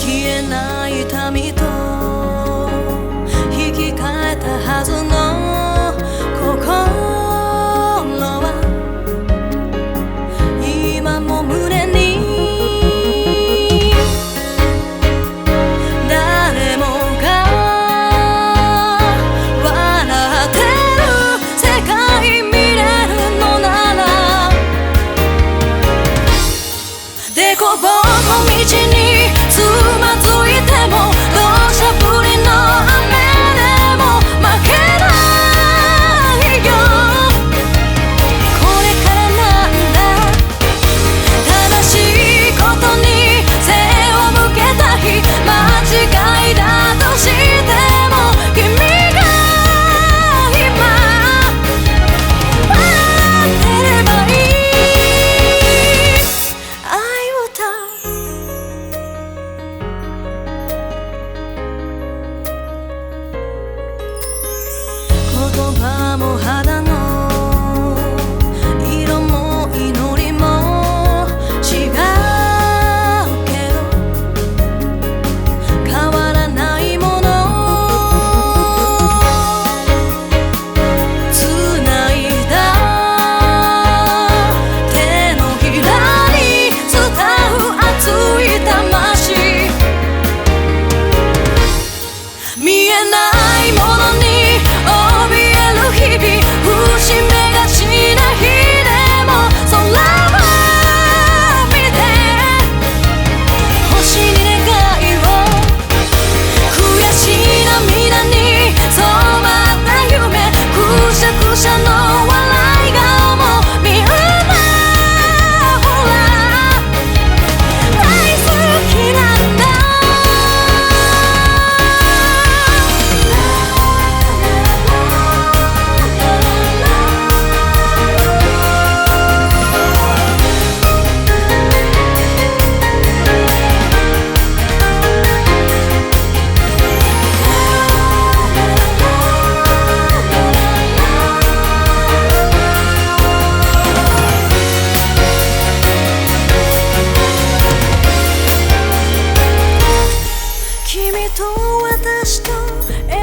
消えない痛みと引き換えたはずの心は今も胸に誰もが笑ってる世界見れるのならでこぼこ道につまずいても土砂降りの雨でも負けないよ。これからなんだ正しいことに背を向けた日間違いだとしても君が今待ってればいい。愛を歌う言葉も肌の色も祈りも違うけど変わらないもの繋いだ手のひらに伝う熱い魂見えないものに怯える日々伏し目がちな日でも空を見て星に願いを悔しい涙に染まった夢くしゃくしゃの笑い顔もみんなほら大好きなんだ。君と私と描